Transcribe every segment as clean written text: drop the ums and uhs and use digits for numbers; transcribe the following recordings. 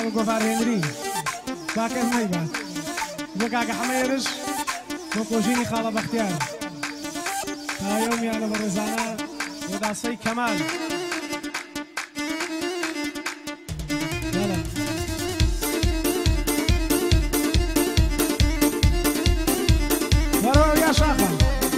گوفر هنری باکر میباد و کاک حمیرش و کوچینی خاله بختیار تا یومیانه برزانه و داسته کمال برو یا شاخه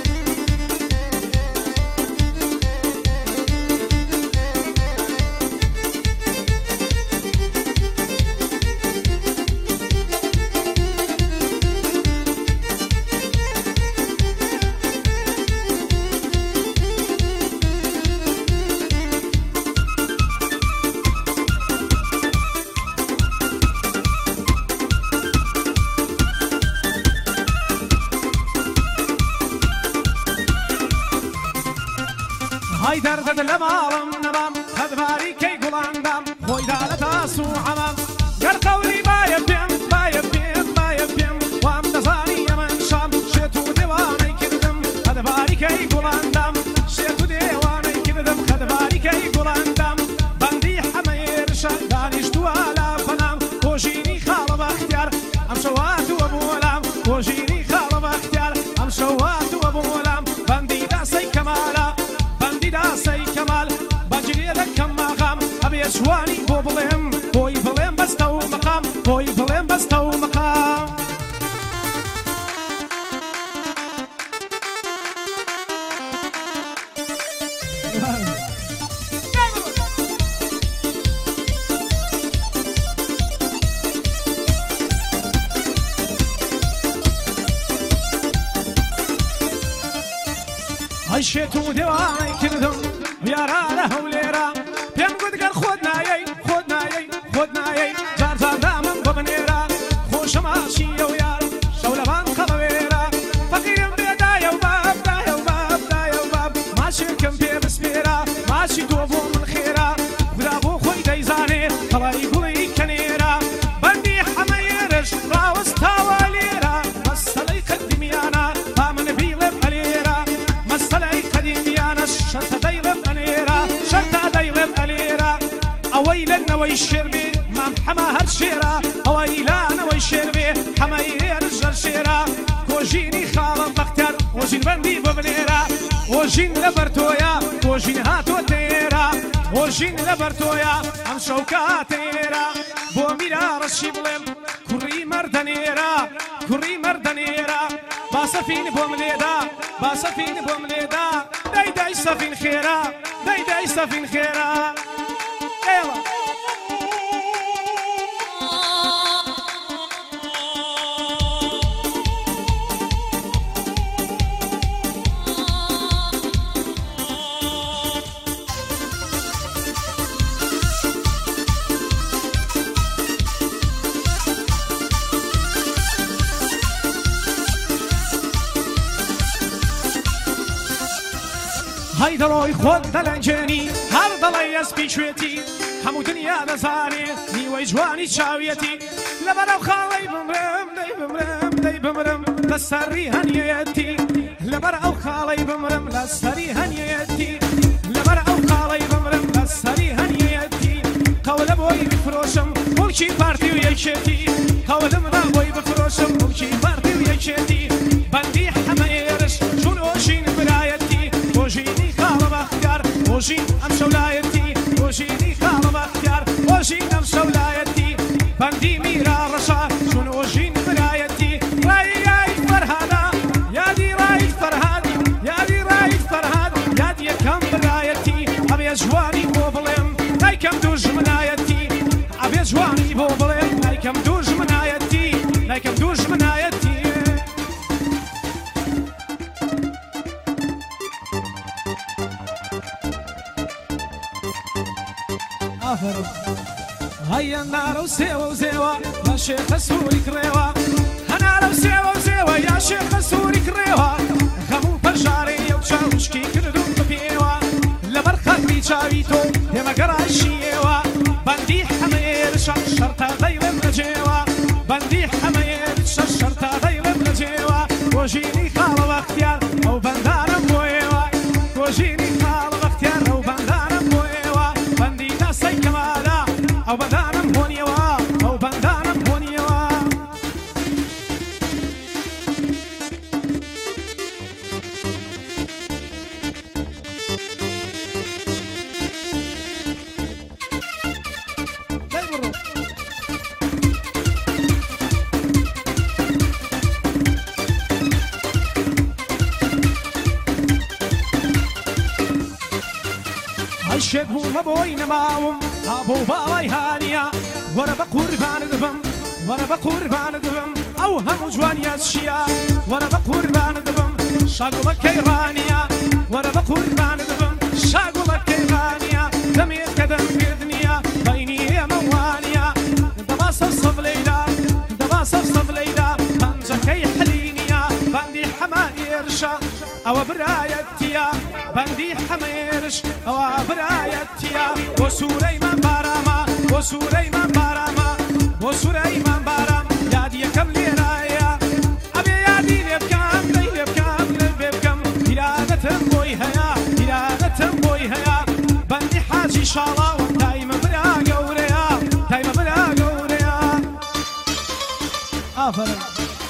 هاي درد لمارم نمام خدباري كي قلاندام خوي دالتا سوعمام قر قولي بايب بيم وام دزاني يمن شام شيتو ديواني كدم خدباري كي قلاندام شيتو ديواني كدم خدباري كي قلاندام بندي حمير شان دانشتو على فنام وجيني خالب اختيار ام شوات وابولام وجيني خالب اختيار ام شوات وابولام بندي داسي كمالا داسي كمال بجري لكم مقام أبي أشواني بوبلهم بوي بلهم بستو مقام بوي بلهم بستو مقام عيشتو ديواني كردم ويارا له وليرا بيم قد قال خدنا يي جار دامن ببنيرا خوش ماشي ويار شولبان خضويرا فقير بيدا يا وباب ماشي كم بي بسبيرا ماشي دوبو من خيرا ودابو خوي ديزاني خلاي قولي كنيرا بندي حميرش راوس تاواليرا مسلي قدميانا بامن بيلب عليرا مسلي قدميانا شرطة ديلب عليرا أويلنا ويشربي مام حما هالشيرا أويلنا ويشربي حما يرجع الشيرا كوجيني خالد بختر وجين بندي ببنيرا وجين لبرتويا وجين هاتو تيرا وجين لبرتويا أم شوكاتيرا بوميرا رشيبلم كوري مردنيرا باسفين بومليدا داي سفين خيرا داي سفين خيرا ايوه هاي دروي خود دلنجاني هر دلي اسبيشويتي همو دنيا دزاني نيوي جواني شاويتي لبرا خالي دي بمرم لسري هنيتي لبرا خالي بمرم لسري هنيتي لبرا خالي بمرم لسري هنيتي قول بوي بفروشم ملكي بارتي ويشتي قول منا بوي بفروشم ملكي بارتي ويشتي بندي حميرش شنوشين برايتي وجيني خالب اختيار وجين امشى ولايتي وجيني خالب اختيار وجين امشى ولايتي بندي ميرا رشا شنو وجين برايتي راي فرهادا يا دي راي فرهاد يا دي كم برايتي ابي جواني بوبلم لاي كم دوج منايتي ابي جواني بوبلم لاي كم دوج منايتي لاي كم دوج منايتي هيا النار وزيوا يا شيخ سوري كريوا انا لو زيوا يا شيخ سوري كريوا خمو برجاري وشاوشكي كردو بيوا لبرخات بيشاويتو يا مقراشيوا بندي حمير شرطة ضيل بنجيوا بندي حمير شرطة ضيل بنجيوا وجيني خالب اختيار او بندانا بويوا وجيني خالب اختيار او بندانا بويوا بندي داسي كمالا او بدانم هونيوا شێت بوومە بۆی نەماوم ئابۆ باڵای هانیە وەرە بە قوربانت بم وەرە بە قوربانت بم ئەو هەموو جوانیە چییە وەرە بە قوربانت بم شاگوڵەکەی ڕانیە وەرە بە قوربانت بم شاگوڵەکەی ڕانیە دەمێت کە دەمگرد نییە بەینی ئێمە وانیە دەبا سەف لەیلا دەبا سەف لەیلا پەنجەکەی حەلی نییە بەندی حەمایێرشە ئەوە برایەتیە بەندی حەمێرش ئەوە برایەتیە بۆ سوورەیمان بارامە بۆ سوورەیمان بارامە بۆ سوورەیمان بارام یادی یەکەم لێرایە ئەبێ یادی لێ بکەم لەی لێ بکەم لێ بکەم ئیرادەتم بۆی هەیە ئیرادەتم بۆی هەیە بەندی حاجی شاڵاوە تایمە برا گەورەیە تایمە برا گەورەیە ئافەرین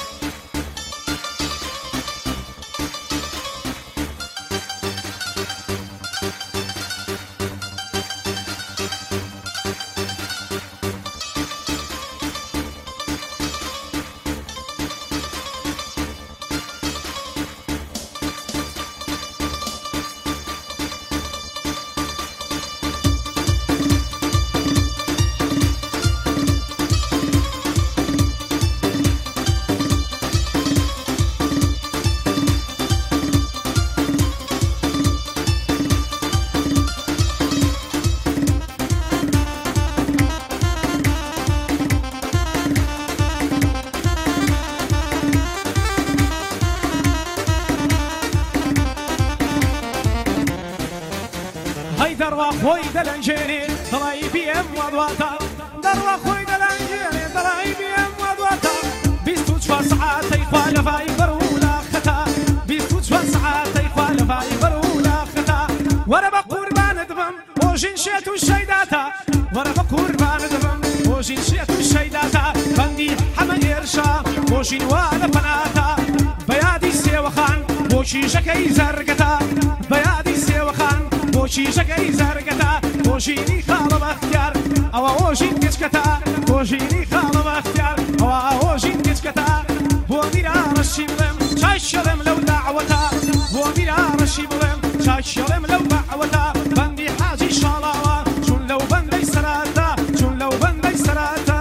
دەڕوا خۆی دەلەنجێنێ دڵی بێم وادواتە دەڕوا خۆی دەلەنجێنێ دڵی بێم وادواتە 24 سعاتەی خوا لەڤای بەرولا خەتا 24 سعاتەی خوا لەڤای بەرولا خەتا وەرە بە قوربانت بم بۆژین شێت و شەیداتە وەرە بە قوربانت بم بۆژین شێت و شەیداتە بەندی حەمە ئێرشە بۆژین وا لە پەناتە بەیادی سێوەخان بۆ کیژەکەی زەرگەتە بەیادی سێوەخان بۆ کیژەکەی زەرگەتە بۆژینی خاڵە بەختیار ئەوە ئۆژین کچکەتە بۆژینی خاڵە بەختیار ئەوە ئۆژین کچکەتە بۆ میرارەشی بڵێم چای شەڵێم لەو داعوەتە بۆ میرارەشی بڵێم چای شەڵێم لەو داعوەتە بەندی حاجی شاڵاوە چون لەو بەندەی سەراتە چون لەو بەندەی سەراتە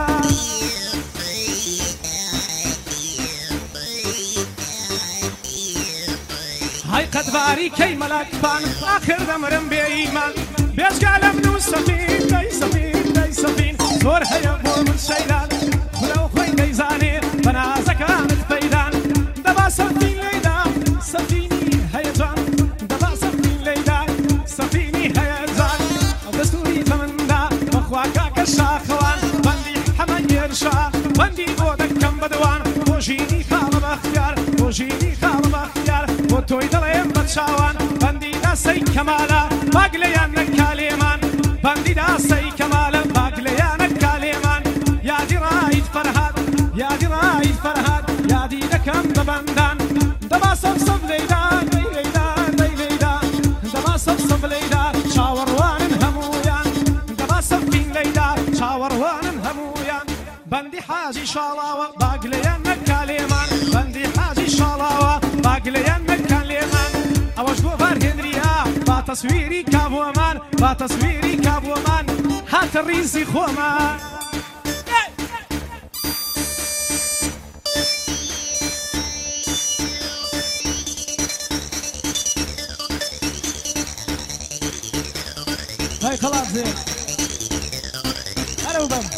هاي قدباري كي ملك بان آخر دمرم بإيمان بيشقى لمنو سفين داي سفين داي سفين زور هيا بو من شيلان ولو خوين دايزاني بنازا كانت بيدان دبا سفين ليدا سفيني هيجان دبا سفين ليدا سفيني هيجان دستوري تمندا مخواكا كشاخوان بندي حمد يرشا بندي بودك كم بدوان بوجيني خالب اختيار بوجيني خالب اختيار بوتوي دليم بتشاوان بندي داسي كمالا باقليان نكاليمان بندي داسي كمالا باقليان نكاليمان يا دي رايد فرهاد يا دي رايد فرهاد يا دي لكم دبندان دبا صف ليدان ليدان ليدان دبا صف ليدان شاور وان همويان دبا صفين ليدان شاور وان همويان بندي حاجي شالاوة باقليان نكاليمان بندي حاجي شالاوة باقليان نكاليمان اوش بو هنريا با تصويري كابومان با تصويري كابومان هات الريسي خومان هاي خلاص زين هلا وبم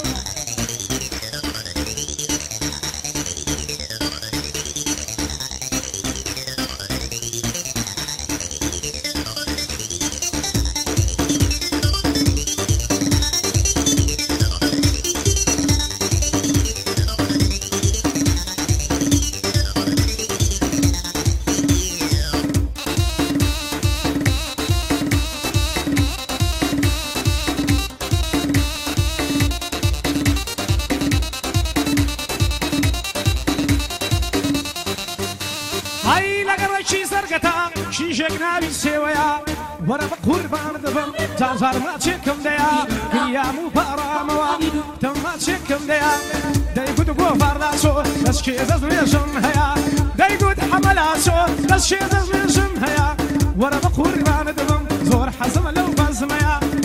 شيشكنا سويا ورا بقربان دبم تازار ما تشكم ديا يا مو براموا تم ما تشكم ديا داي قد غفرلاسو بس كي زلزم هيا داي قد حملاسو بس كي زلزم هيا ورا بقربان دبم زور حزم لو بزميا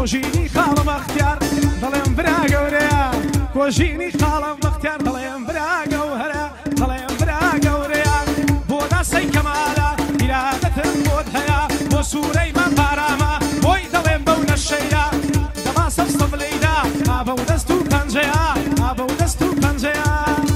کۆژینی خاڵم بەختیار دەڵێم برا گەورەیە کۆژینی خاڵم بەختیار دەڵێم برا گەوهرە دەڵێم برا گەورەیە بۆ دەسەی کەمالە ئیرادەتم بۆت هەیە بۆ سوورەی من پارامە بۆی دەڵێم بەو نەشەیە دەما سەفسەف لەیدا ئابە و دەست و پەنجەیە ئابە و دەست و پەنجەیە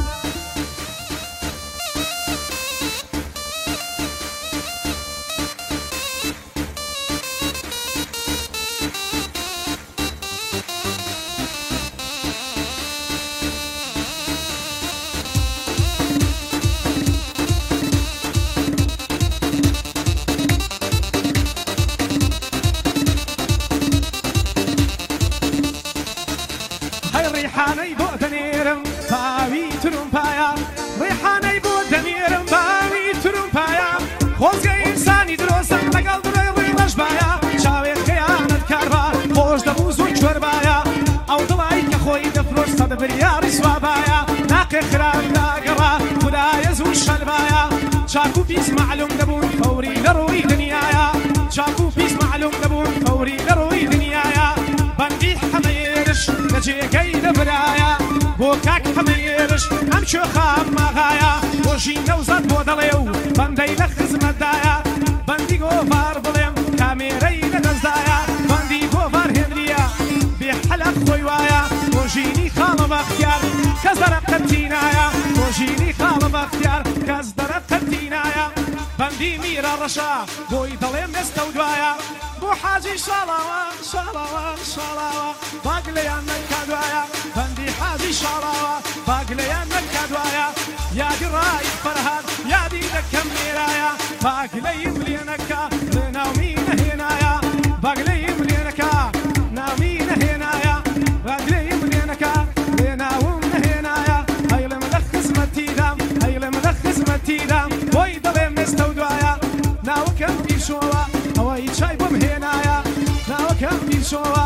ڕیحانەی بۆ دەنێرم باوی ترومپایە ڕیحانەی بۆ دەنێرم باوی ترومپایە خۆزگەی ئینسانی درۆستم لەگەڵ دڵی ڕێ ڕەشبایە چاوێت خەیانەت کاربا خۆش دەبوو زۆر کوێربایە ئەو دڵایی کە خۆی دەفرۆشت سەد بریاری سوابایە ناقێ خراپ داگەڕا خودایە زوو شەلبایە چاک و پیس معلوم دەبوون فەوری لە ڕووی دنیایە چاک و پیس معلوم دەبوون فەوری لە ڕووی دنیایە بەندی حەمەیێرش لە جێگەی لەبرایە بۆ کاک حەمەیێرش ئەم شۆخام ماغایە بۆژی نەوزەت بۆ دەڵێ و بەندەی لە خزمەتدایە بەندی گۆڤار بڵێم کامێرەی لەدەستدایە بەندی گۆڤار هێنریە بێ حەلەق خۆی وایە بۆژینی خاڵە بەختیار کەس دەرەقەتینایە بۆژینی خاڵە بەختیار کەس دەرەقەتینایە بەندی میرە ڕەشە بۆی دەڵێم ئێستە و دوایە بۆ حاجی شاڵاوە شاڵاوە شاڵاوە باگلەیان نەکادوایە بەندی حاجی شاڵاوە باگلەیان نەکادوایە یادی ڕای فەرهاد یادی دەکەم لێرایە باگلەیم لێنەکە لێ ناومی نەهێنایە باگلەیم لێنەکە ناومی نەهێنایە باگلەیم لێنەکە لێ ناوم نەهێنایە هەیڵم لە خزمەتیدام هەیڵم لە خزمەتیدام بۆی دەڵێم ئێستە و دوایە ناوەکەم پیشۆوە ئەوەی چای بۆم هێنایە ناوەکەم پیشۆوە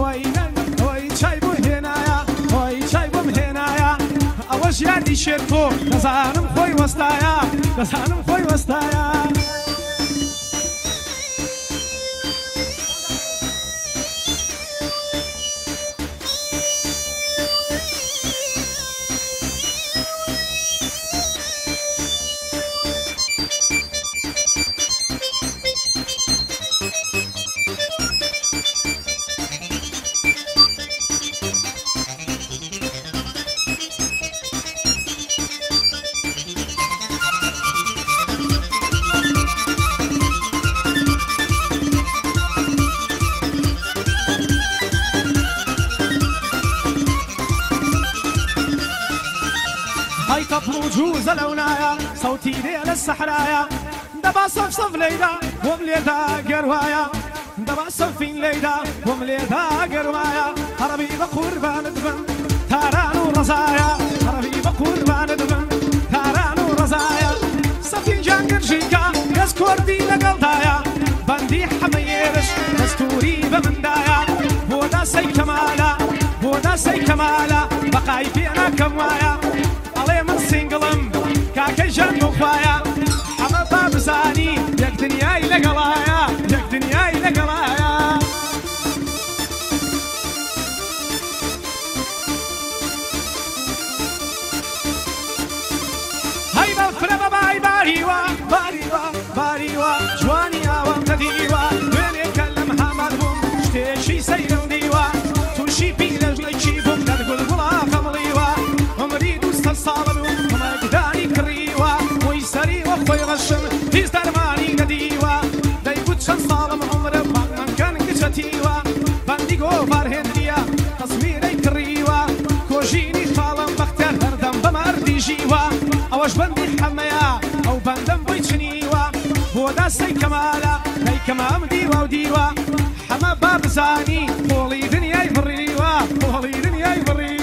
ئەوەی چای بۆ هێنایە ئەوەی چای بۆم هێنایە ئەوەش یادی شێرکۆ دەزانم خۆی وەستایە دەزانم خۆی وەستایە هاي طفل وجوز لونايا صوتي ليل السحرايا دبا صف ليدا ومليدا قروايا دبا صفين ليدا ومليدا قروايا عربي بقربان دبن تاران ورزايا عربي بقربان دبن تاران ورزايا صفين جانقر جيكا يسكور دي لقلدايا بندي حميرش دستوري بمندايا بودا سي كمالا بودا سي كمالا بقاي فينا كموايا علي من سنقلم كاكي جن وخوايا حما بابزاني يك دنياي لقلايا يك دنياي لقلايا هاي بفرما باي باريوا باريوا باريوا جواني اوام تديوا وين يكلم حمد بوم شتيشي سيرم ديوا توشي بيلج ليشي بوم تدقل بلا قمليوا عمري دوست الصالم ومجداني كريوا ويسري وخوي غشم تيز درماني نديوا دايبوت شن صالم عمر من كان كشتيوا بندي غوفار هنديا تصويري كريوا كوجيني خالم بختار هردم بمردي جيوا اوش بندي حمايا او بندم بيتشنيوا بودا سي كمالا هي كمام ديوا وديوا حما بابزاني قولي دنياي بريوا قولي دنياي بريوا